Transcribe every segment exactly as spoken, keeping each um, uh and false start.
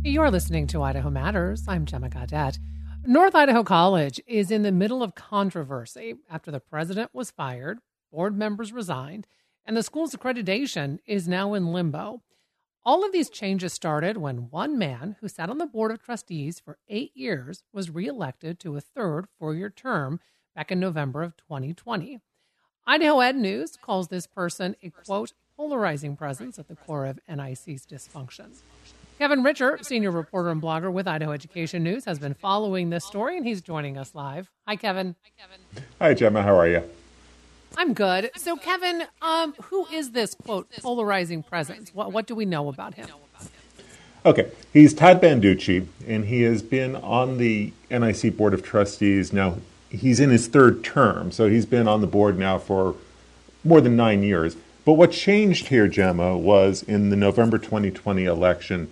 You're listening to Idaho Matters. I'm Gemma Gaudette. North Idaho College is in the middle of controversy after the president was fired, board members resigned, and the school's accreditation is now in limbo. All of these changes started when one man who sat on the board of trustees for eight years was reelected to a third four-year term back in November of twenty twenty. Idaho Ed News calls this person a, quote, polarizing presence at the core of N I C's dysfunction. Kevin Richer, senior reporter and blogger with Idaho Education News, has been following this story, and he's joining us live. Hi, Kevin. Hi, Kevin. Hi, Gemma. How are you? I'm good. So, Kevin, um, who is this, quote, polarizing presence? What, what do we know about him? Okay. He's Todd Banducci, and he has been on the N I C Board of Trustees now. He's in his third term, so he's been on the board now for more than nine years. But what changed here, Gemma, was in the November twenty twenty election,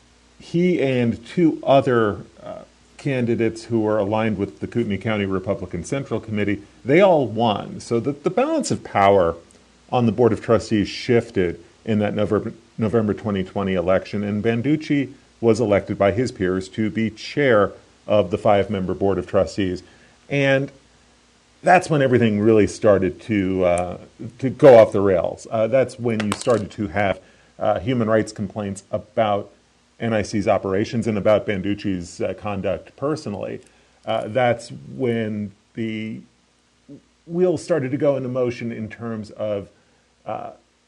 he and two other uh, candidates who are aligned with the Kootenai County Republican Central Committee, they all won. So the, the balance of power on the Board of Trustees shifted in that November, November twenty twenty election, and Banducci was elected by his peers to be chair of the five-member Board of Trustees. And that's when everything really started to uh, to go off the rails. Uh, that's when you started to have uh, human rights complaints about N I C's operations and about Banducci's uh, conduct personally. Uh, that's when the wheels started to go into motion in terms of uh,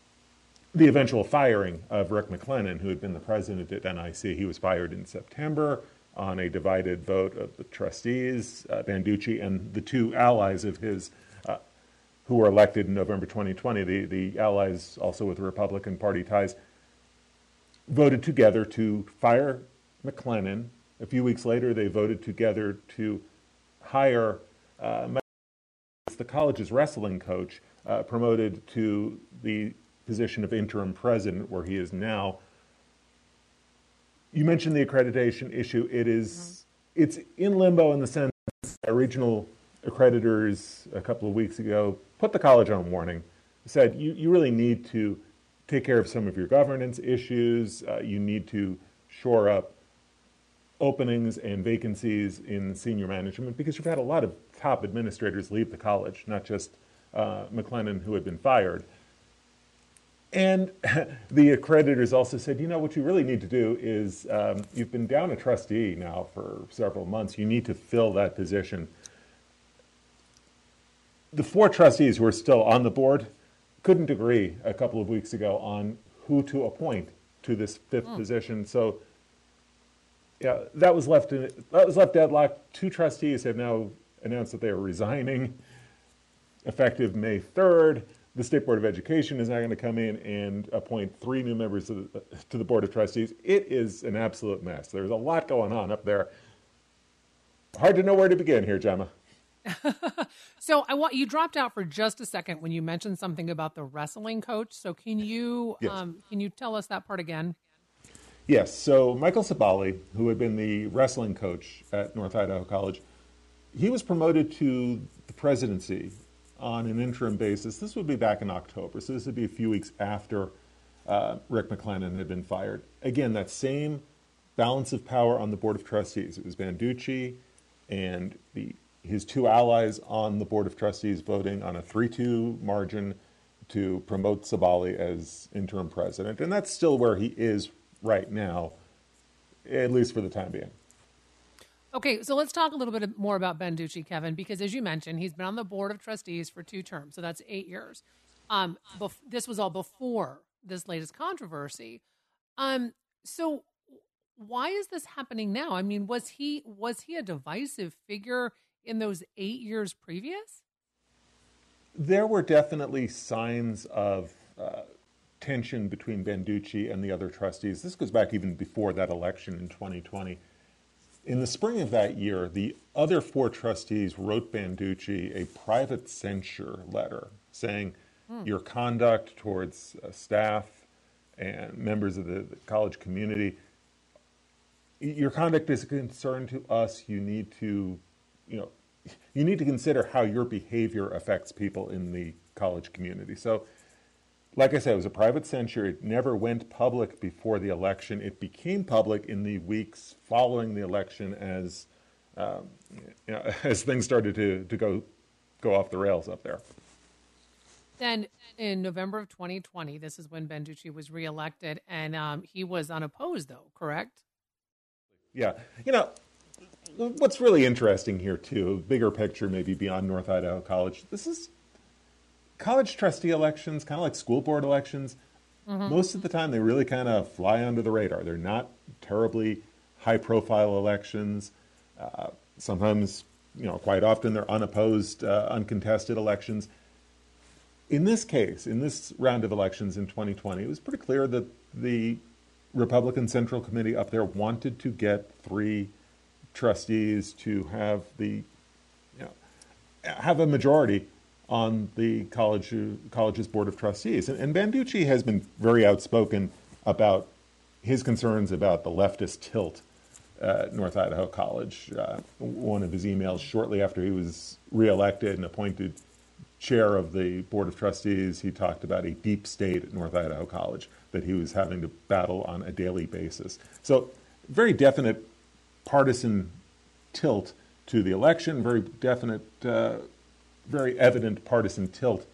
the eventual firing of Rick McLennan, who had been the president at N I C. He was fired in September on a divided vote of the trustees. uh, Banducci and the two allies of his uh, who were elected in November twenty twenty, the, the allies also with Republican Party ties, voted together to fire McLennan. A few weeks later, they voted together to hire uh, the college's wrestling coach, uh, promoted to the position of interim president, where he is now. You mentioned the accreditation issue. It is, mm-hmm. It's in limbo in the sense that regional accreditors a couple of weeks ago put the college on warning, said you, you really need to take care of some of your governance issues. Uh, you need to shore up openings and vacancies in senior management, because you've had a lot of top administrators leave the college, not just uh, McLennan, who had been fired. And the accreditors also said, you know, what you really need to do is, um, you've been down a trustee now for several months. You need to fill that position. The four trustees who are still on the board couldn't agree a couple of weeks ago on who to appoint to this fifth mm. position. So, yeah, that was left in, that was left deadlocked. Two trustees have now announced that they are resigning effective May third. The State Board of Education is now going to come in and appoint three new members to the, to the Board of Trustees. It is an absolute mess. There's a lot going on up there. Hard to know where to begin here, Gemma. So I want you dropped out for just a second when you mentioned something about the wrestling coach. So can you yes. um, can you tell us that part again? Yes. So Michael Sabali, who had been the wrestling coach at North Idaho College, he was promoted to the presidency on an interim basis. This would be back in October, so this would be a few weeks after uh, Rick McLennan had been fired. Again, that same balance of power on the Board of Trustees. It was Banducci and the his two allies on the Board of Trustees voting on a three two margin to promote Sabali as interim president, and that's still where he is right now, at least for the time being. Okay, so let's talk a little bit more about Banducci, Kevin, because as you mentioned, he's been on the Board of Trustees for two terms, so that's eight years. Um, bef- this was all before this latest controversy. Um, so why is this happening now? I mean, was he was he a divisive figure in those eight years previous? There were definitely signs of uh, tension between Banducci and the other trustees. This goes back even before that election in twenty twenty. In the spring of that year, the other four trustees wrote Banducci a private censure letter saying, hmm. your conduct towards uh, staff and members of the, the college community, your conduct is a concern to us. You need to, you know, you need to consider how your behavior affects people in the college community. So like I said, it was a private censure. It never went public before the election. It became public in the weeks following the election as um, you know, as things started to, to go go off the rails up there. Then in November of twenty twenty, this is when Banducci was reelected, and um, he was unopposed, though, correct? Yeah. You know, what's really interesting here, too, bigger picture maybe beyond North Idaho College, this is college trustee elections, kind of like school board elections. Mm-hmm. Most of the time, they really kind of fly under the radar. They're not terribly high-profile elections. Uh, sometimes, you know, quite often they're unopposed, uh, uncontested elections. In this case, in this round of elections in twenty twenty, it was pretty clear that the Republican Central Committee up there wanted to get three trustees to have the, you know, have a majority on the college college's board of trustees. And, and Banducci has been very outspoken about his concerns about the leftist tilt at North Idaho College. Uh, one of his emails shortly after he was reelected and appointed chair of the Board of Trustees, he talked about a deep state at North Idaho College that he was having to battle on a daily basis. So very definite partisan tilt to the election, very definite, uh, very evident partisan tilt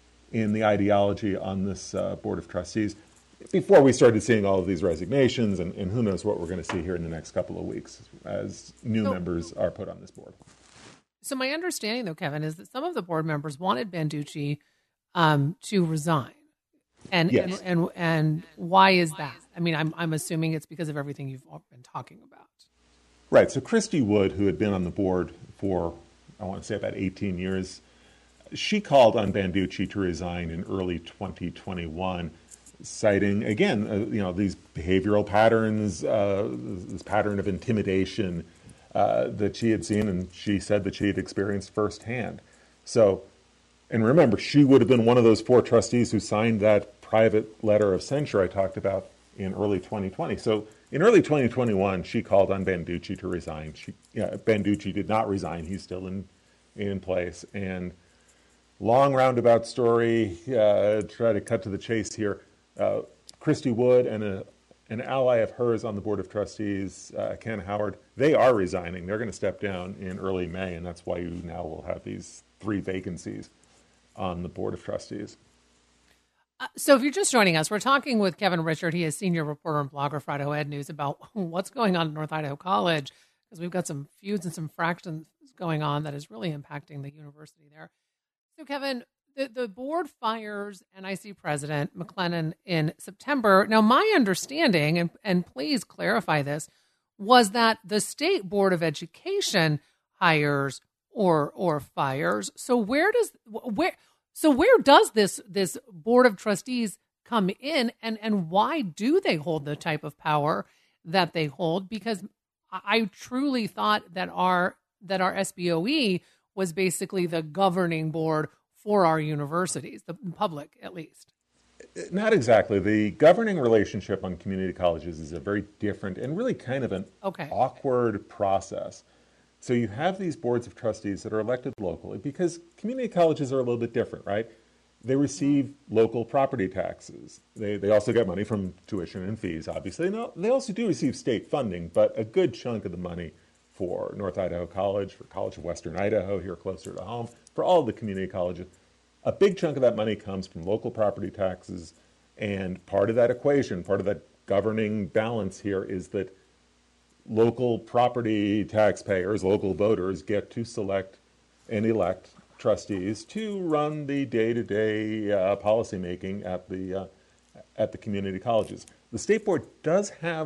in the ideology on this uh, Board of Trustees before we started seeing all of these resignations, and, and who knows what we're going to see here in the next couple of weeks as new so, members are put on this board. So my understanding, though, Kevin, is that some of the board members wanted Banducci um, to resign. And, yes. and and and why is that? I mean, I'm I'm assuming it's because of everything you've been talking about. Right. So Christy Wood, who had been on the board for, I want to say about eighteen years, she called on Banducci to resign in early twenty twenty-one, citing, again, uh, you know, these behavioral patterns, uh, this pattern of intimidation uh, that she had seen, and she said that she had experienced firsthand. So, and remember, she would have been one of those four trustees who signed that private letter of censure I talked about in early twenty twenty. So in early twenty twenty-one, she called on Banducci to resign. She, yeah, Banducci did not resign. He's still in, in place. And long roundabout story, uh, try to cut to the chase here. Uh, Christy Wood and a, an ally of hers on the Board of Trustees, uh, Ken Howard, they are resigning. They're going to step down in early May, and that's why you now will have these three vacancies on the Board of Trustees. Uh, so if you're just joining us, we're talking with Kevin Richert. He is senior reporter and blogger for Idaho Ed News about what's going on at North Idaho College, because we've got some feuds and some fractions going on that is really impacting the university there. So Kevin, the, the board fires N I C president McLennan in September. Now, my understanding, and, and please clarify this, was that the State Board of Education hires or or fires. So where does where so where does this this Board of Trustees come in, and and why do they hold the type of power that they hold? Because I truly thought that our that our S B O E was basically the governing board for our universities, the public at least. Not exactly. The governing relationship on community colleges is a very different and really kind of an okay. awkward process. So you have these boards of trustees that are elected locally because community colleges are a little bit different, right? They receive local property taxes. They they also get money from tuition and fees, obviously. No, they also do receive state funding, but a good chunk of the money for North Idaho College, for College of Western Idaho, here closer to home, for all of the community colleges, a big chunk of that money comes from local property taxes. And part of that equation, part of that governing balance here is that local property taxpayers, local voters, get to select and elect trustees to run the day-to-day uh, policymaking at the uh, at the community colleges. The state board does have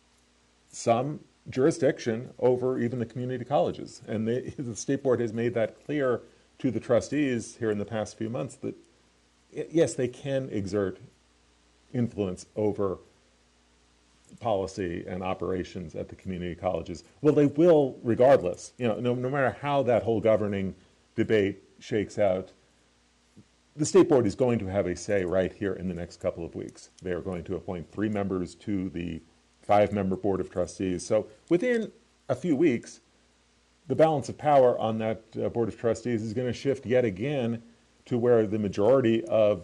some jurisdiction over even the community colleges, and they, the state board has made that clear to the trustees here in the past few months that yes, they can exert influence over policy and operations at the community colleges. Well, they will regardless. You know, no, no matter how that whole governing debate shakes out, the state board is going to have a say right here in the next couple of weeks. They are going to appoint three members to the five-member board of trustees. So within a few weeks, the balance of power on that uh, board of trustees is going to shift yet again to where the majority of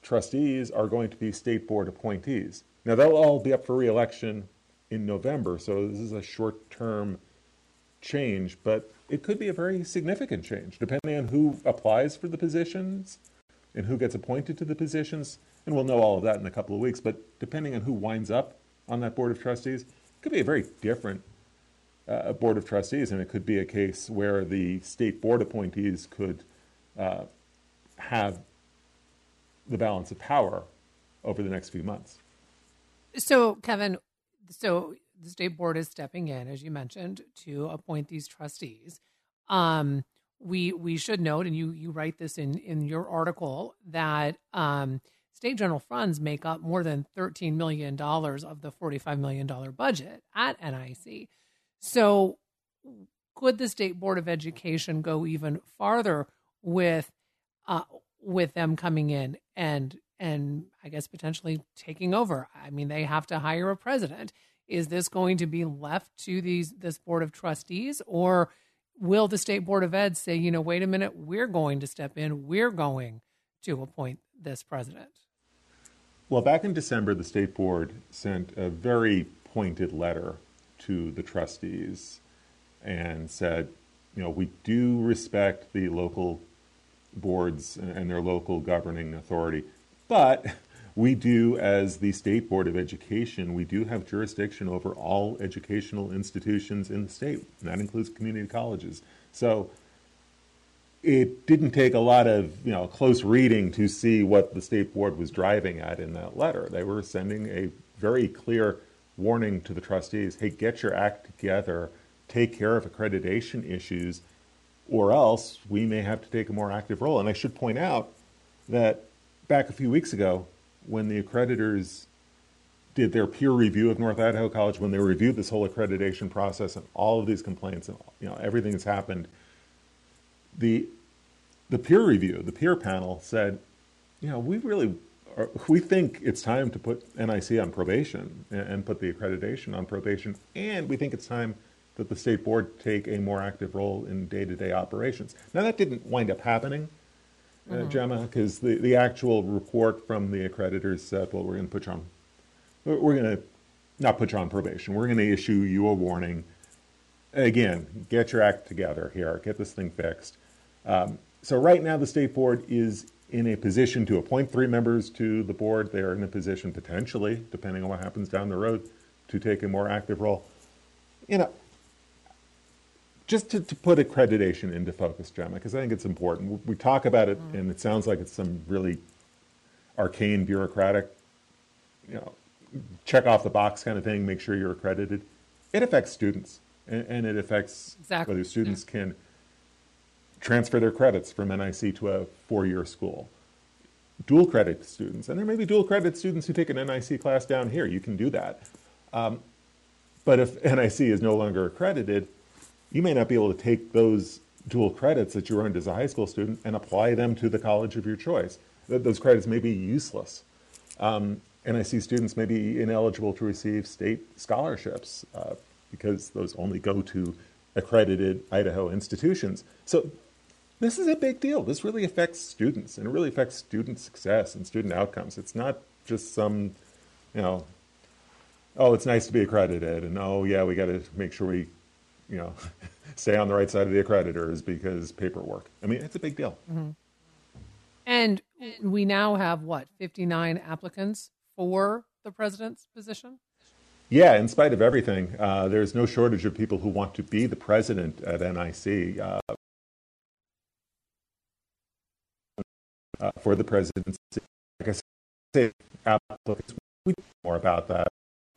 trustees are going to be state board appointees. Now, they'll all be up for re-election in November, so this is a short-term change, but it could be a very significant change, depending on who applies for the positions and who gets appointed to the positions. And we'll know all of that in a couple of weeks, but depending on who winds up on that board of trustees, it could be a very different uh, board of trustees, and it could be a case where the state board appointees could uh, have the balance of power over the next few months. So, Kevin, so the state board is stepping in, as you mentioned, to appoint these trustees. Um, we we should note, and you you write this in, in your article, that um, state general funds make up more than thirteen million dollars of the forty-five million dollars budget at N I C. So could the State Board of Education go even farther with uh, with them coming in and and I guess potentially taking over? I mean, they have to hire a president. Is this going to be left to these this board of trustees, or will the State Board of Ed say, you know, wait a minute, we're going to step in, we're going to appoint this president? Well, back in December, the State Board sent a very pointed letter to the trustees and said, you know, we do respect the local boards and their local governing authority, but we do, as the State Board of Education, we do have jurisdiction over all educational institutions in the state, and that includes community colleges. So it didn't take a lot of, you know, close reading to see what the State Board was driving at in that letter. They were sending a very clear warning to the trustees, hey, get your act together, take care of accreditation issues, or else we may have to take a more active role. And I should point out that back a few weeks ago, when the accreditors did their peer review of North Idaho College, when they reviewed this whole accreditation process and all of these complaints and, you know, everything that's happened, the the peer review, the peer panel said, you know, we really are, we think it's time to put N I C on probation and, and put the accreditation on probation, and we think it's time that the state board take a more active role in day-to-day operations. Now, that didn't wind up happening, uh, mm-hmm. Gemma, because the, the actual report from the accreditors said, well, we're going to put you on, we're going to not put you on probation. We're going to issue you a warning. Again, get your act together here. Get this thing fixed. Um, so right now, the state board is in a position to appoint three members to the board. They are in a position, potentially, depending on what happens down the road, to take a more active role. You know, just to, to put accreditation into focus, Gemma, because I think it's important. We, we talk about it, mm. and it sounds like it's some really arcane, bureaucratic, you know, check off the box kind of thing, make sure you're accredited. It affects students, and, and it affects exactly. whether students yeah. can transfer their credits from N I C to a four-year school. Dual credit students, and there may be dual credit students who take an N I C class down here. You can do that. Um, but if N I C is no longer accredited, you may not be able to take those dual credits that you earned as a high school student and apply them to the college of your choice. Th- those credits may be useless. Um, N I C students may be ineligible to receive state scholarships uh, because those only go to accredited Idaho institutions. So this is a big deal. This really affects students, and it really affects student success and student outcomes. It's not just some, you know, oh, it's nice to be accredited, and oh, yeah, we got to make sure we, you know, stay on the right side of the accreditors because paperwork. I mean, it's a big deal. Mm-hmm. And we now have, what, fifty-nine applicants for the president's position? Yeah, in spite of everything, uh, there's no shortage of people who want to be the president at N I C. Uh, uh, for the presidency. Like I said, applicants, we know more about that.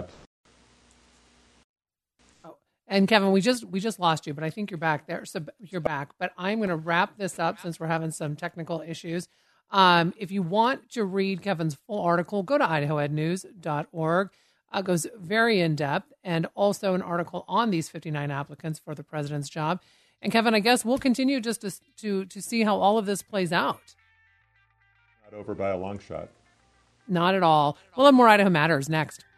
Oh, and Kevin, we just we just lost you, but I think you're back there. So you're back. But I'm going to wrap this up since we're having some technical issues. Um, if you want to read Kevin's full article, go to idaho ed news dot org. Uh, goes very in depth, and also an article on these fifty-nine applicants for the president's job. And Kevin, I guess we'll continue just to to, to see how all of this plays out. Not over by a long shot. Not at all. We'll have more Idaho Matters next.